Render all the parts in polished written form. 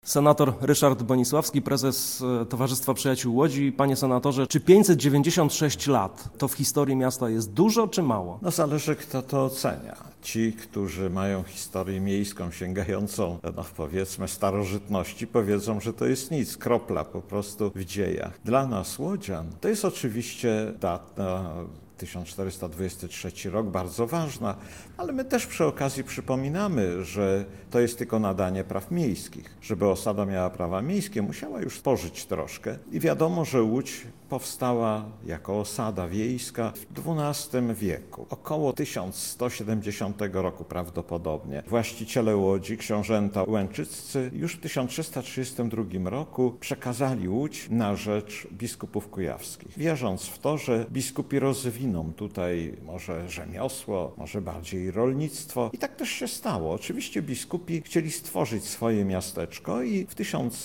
Senator Ryszard Bonisławski, prezes Towarzystwa Przyjaciół Łodzi. Panie senatorze, czy 596 lat to w historii miasta jest dużo czy mało? No zależy, kto to ocenia. Ci, którzy mają historię miejską sięgającą, powiedzmy, starożytności, powiedzą, że to jest nic, kropla po prostu w dziejach. Dla nas, łodzian, to jest oczywiście data 1423 rok, bardzo ważna, ale my też przy okazji przypominamy, że to jest tylko nadanie praw miejskich. Żeby osada miała prawa miejskie, musiała już pożyć troszkę i wiadomo, że Łódź powstała jako osada wiejska w XII wieku, około 1170 roku prawdopodobnie. Właściciele Łodzi, książęta łęczyccy, już w 1332 roku przekazali Łódź na rzecz biskupów kujawskich, wierząc w to, że biskupi rozwiną tutaj może rzemiosło, może bardziej rolnictwo. I tak też się stało. Oczywiście biskupi chcieli stworzyć swoje miasteczko i w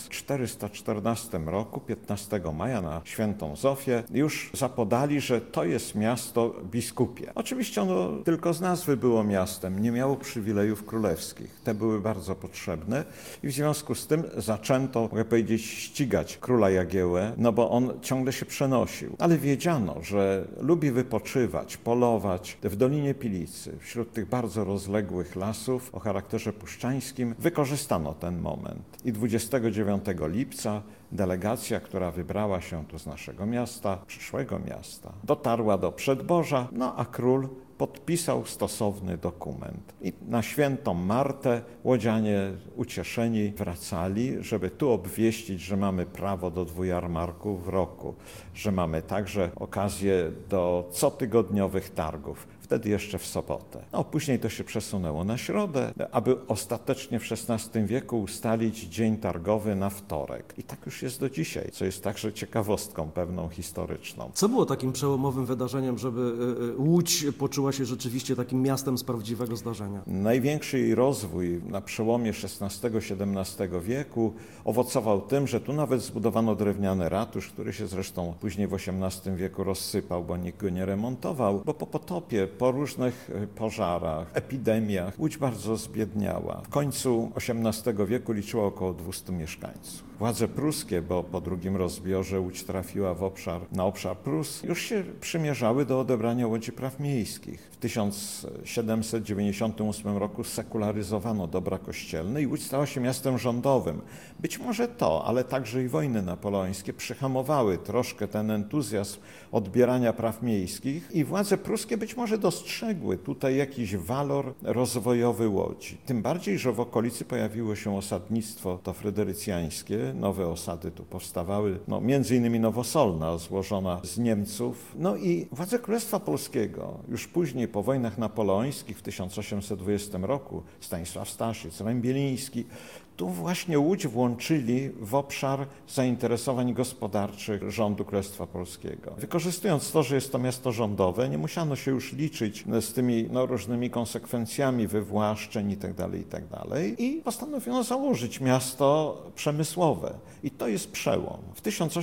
1414 roku, 15 maja na Świętą Zofię, już zapodali, że to jest miasto biskupie. Oczywiście ono tylko z nazwy było miastem, nie miało przywilejów królewskich. Te były bardzo potrzebne i w związku z tym zaczęto, mogę powiedzieć, ścigać króla Jagiełłę, bo on ciągle się przenosił. Ale wiedziano, że lubi wypoczywać, polować w Dolinie Pilicy, wśród tych bardzo rozległych lasów o charakterze puszczańskim. Wykorzystano ten moment i 29 lipca delegacja, która wybrała się tu z naszego miasta, przyszłego miasta, dotarła do Przedborza, a król podpisał stosowny dokument. I na Świętą Martę łodzianie ucieszeni wracali, żeby tu obwieścić, że mamy prawo do 2 jarmarków w roku, że mamy także okazję do cotygodniowych targów. Wtedy jeszcze w sobotę. Później to się przesunęło na środę, aby ostatecznie w XVI wieku ustalić dzień targowy na wtorek. I tak już jest do dzisiaj, co jest także ciekawostką pewną historyczną. Co było takim przełomowym wydarzeniem, żeby Łódź poczuła się rzeczywiście takim miastem z prawdziwego zdarzenia? Największy jej rozwój na przełomie XVI-XVII wieku owocował tym, że tu nawet zbudowano drewniany ratusz, który się zresztą później w XVIII wieku rozsypał, bo nikt go nie remontował, bo po potopie, po różnych pożarach, epidemiach Łódź bardzo zbiedniała. W końcu XVIII wieku liczyła około 200 mieszkańców. Władze pruskie, bo po drugim rozbiorze Łódź trafiła na obszar Prus, już się przymierzały do odebrania Łodzi praw miejskich. W 1798 roku sekularyzowano dobra kościelne i Łódź stała się miastem rządowym. Być może to, ale także i wojny napoleońskie przyhamowały troszkę ten entuzjazm odbierania praw miejskich i władze pruskie być może dostrzegły tutaj jakiś walor rozwojowy Łodzi. Tym bardziej, że w okolicy pojawiło się osadnictwo to fryderycjańskie, nowe osady tu powstawały, między innymi Nowosolna, złożona z Niemców. I władze Królestwa Polskiego, już później po wojnach napoleońskich w 1820 roku, Stanisław Staszic, Lem Bieliński, tu właśnie Łódź włączyli w obszar zainteresowań gospodarczych rządu Królestwa Polskiego. Wykorzystując to, że jest to miasto rządowe, nie musiano się już liczyć z tymi różnymi konsekwencjami wywłaszczeń itd. I postanowiono założyć miasto przemysłowe. I to jest przełom. W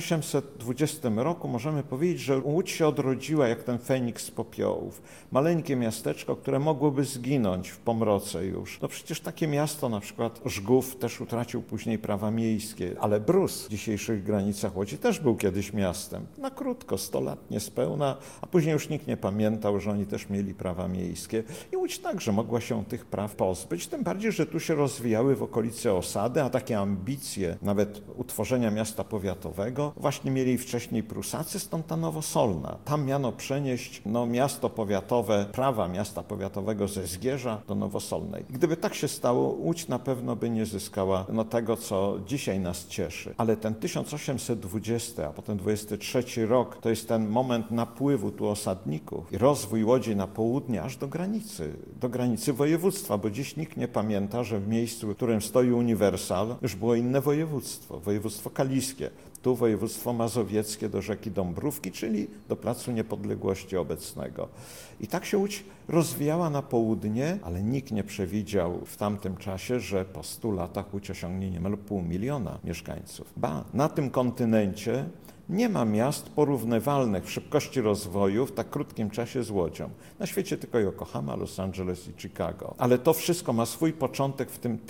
1820 roku możemy powiedzieć, że Łódź się odrodziła jak ten Feniks z popiołów. Maleńkie miasteczko, które mogłoby zginąć w pomroce już. Przecież takie miasto, na przykład Żgów, też utracił później prawa miejskie, ale Brus w dzisiejszych granicach Łodzi też był kiedyś miastem. Na krótko, 100 lat niespełna, a później już nikt nie pamiętał, że oni też mieli prawa miejskie. I Łódź także mogła się tych praw pozbyć, tym bardziej, że tu się rozwijały w okolicy osady, a takie ambicje nawet utworzenia miasta powiatowego właśnie mieli wcześniej Prusacy, stąd ta Nowosolna. Tam miano przenieść miasto powiatowe, prawa miasta powiatowego ze Zgierza do Nowosolnej. Gdyby tak się stało, Łódź na pewno by nie zyskała tego, co dzisiaj nas cieszy. Ale ten 1820, a potem 23 rok, to jest ten moment napływu tu osadników i rozwój Łodzi na południe aż do granicy województwa, bo dziś nikt nie pamięta, że w miejscu, w którym stoi Uniwersal, już było inne województwo kaliskie. Tu województwo mazowieckie do rzeki Dąbrówki, czyli do Placu Niepodległości obecnego. I tak się Łódź rozwijała na południe, ale nikt nie przewidział w tamtym czasie, że po 100 latach Łódź osiągnie niemal 500 000 mieszkańców. Na tym kontynencie Nie ma miast porównywalnych w szybkości rozwoju w tak krótkim czasie z Łodzią. Na świecie tylko Yokohama, Los Angeles i Chicago. Ale to wszystko ma swój początek w tym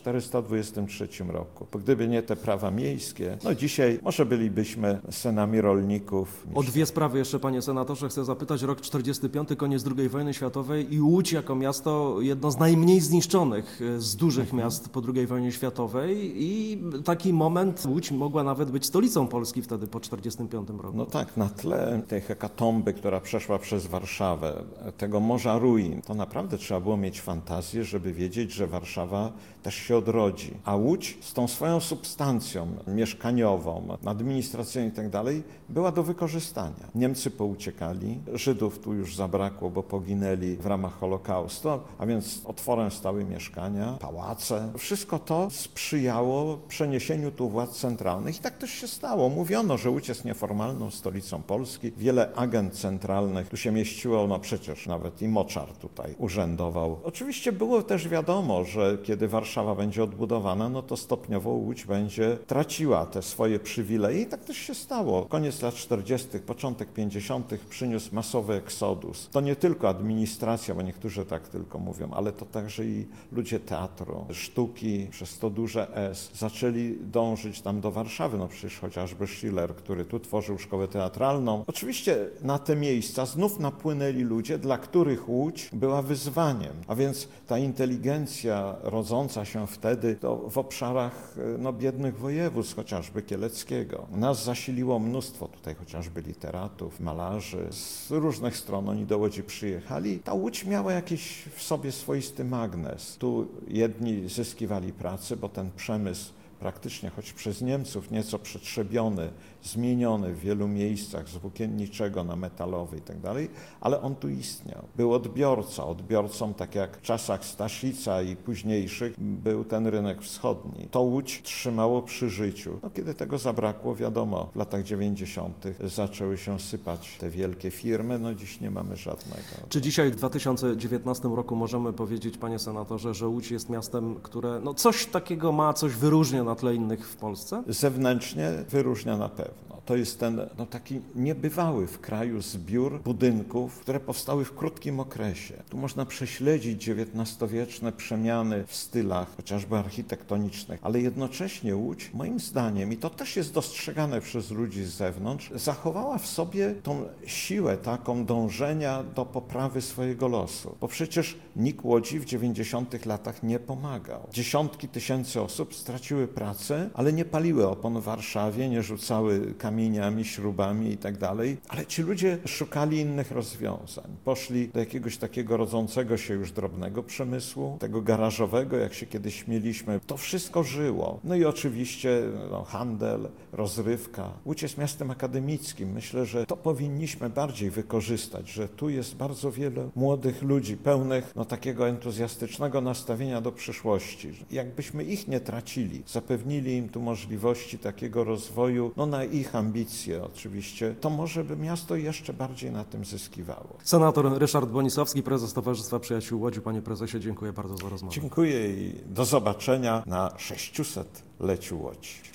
1423 roku. Bo gdyby nie te prawa miejskie, no dzisiaj może bylibyśmy synami rolników. O dwie sprawy jeszcze, panie senatorze, chcę zapytać. Rok 45, koniec II wojny światowej i Łódź jako miasto jedno z najmniej zniszczonych z dużych miast po II wojnie światowej i taki moment Łódź mogła nawet być stolicą Polski wtedy po 45 roku. No tak, na tle tej hekatomby, która przeszła przez Warszawę, tego morza ruin, to naprawdę trzeba było mieć fantazję, żeby wiedzieć, że Warszawa też się odrodzi. A Łódź z tą swoją substancją mieszkaniową, administracyjną i tak dalej, była do wykorzystania. Niemcy pouciekali, Żydów tu już zabrakło, bo poginęli w ramach Holokaustu, a więc otworem stały mieszkania, pałace. Wszystko to sprzyjało przeniesieniu tu władz centralnych i tak też się stało. Mówiono, że Łódź jest nieformalną stolicą Polski. Wiele agent centralnych tu się mieściło, no przecież nawet i Moczar tutaj urzędował. Oczywiście było też wiadomo, że kiedy Warszawa będzie odbudowana, no to stopniowo Łódź będzie traciła te swoje przywileje i tak też się stało. Koniec lat 40., początek 50. przyniósł masowy eksodus. To nie tylko administracja, bo niektórzy tak tylko mówią, ale to także i ludzie teatru, sztuki, przez to duże S, zaczęli dążyć tam do Warszawy. No przecież chociażby Schiller, który tu tworzył szkołę teatralną. Oczywiście na te miejsca znów napłynęli ludzie, dla których Łódź była wyzwaniem. A więc ta inteligencja rodząca się wtedy to w obszarach biednych województw, chociażby kieleckiego. Nas zasiliło mnóstwo tutaj chociażby literatów, malarzy. Z różnych stron oni do Łodzi przyjechali. Ta Łódź miała jakiś w sobie swoisty magnes. Tu jedni zyskiwali pracę, bo ten przemysł praktycznie, choć przez Niemców nieco przetrzebiony, zmieniony w wielu miejscach z włókienniczego na metalowy i tak dalej, ale on tu istniał. Był odbiorcą, tak jak w czasach Staszica i późniejszych był ten rynek wschodni. To Łódź trzymało przy życiu. No, kiedy tego zabrakło, wiadomo, w latach 90. zaczęły się sypać te wielkie firmy, no dziś nie mamy żadnego. Czy dzisiaj w 2019 roku możemy powiedzieć, panie senatorze, że Łódź jest miastem, które coś takiego ma, coś wyróżnia na tle innych w Polsce? Zewnętrznie wyróżnia na pewno. To jest ten taki niebywały w kraju zbiór budynków, które powstały w krótkim okresie. Tu można prześledzić XIX-wieczne przemiany w stylach, chociażby architektonicznych, ale jednocześnie Łódź, moim zdaniem, i to też jest dostrzegane przez ludzi z zewnątrz, zachowała w sobie tą siłę taką dążenia do poprawy swojego losu. Bo przecież nikt Łodzi w 90. latach nie pomagał. Dziesiątki tysięcy osób straciły pracę, ale nie paliły opon w Warszawie, nie rzucały kamieniami, śrubami i tak dalej, ale ci ludzie szukali innych rozwiązań. Poszli do jakiegoś takiego rodzącego się już drobnego przemysłu, tego garażowego, jak się kiedyś śmieliśmy. To wszystko żyło. No i oczywiście handel, rozrywka. Łódź jest miastem akademickim. Myślę, że to powinniśmy bardziej wykorzystać, że tu jest bardzo wiele młodych ludzi, pełnych takiego entuzjastycznego nastawienia do przyszłości. Jakbyśmy ich nie tracili, zapewnili im tu możliwości takiego rozwoju, na ich ambicje oczywiście, to może by miasto jeszcze bardziej na tym zyskiwało. Senator Ryszard Bonisławski, prezes Towarzystwa Przyjaciół Łodzi. Panie prezesie, dziękuję bardzo za rozmowę. Dziękuję i do zobaczenia na 600-leciu Łodzi.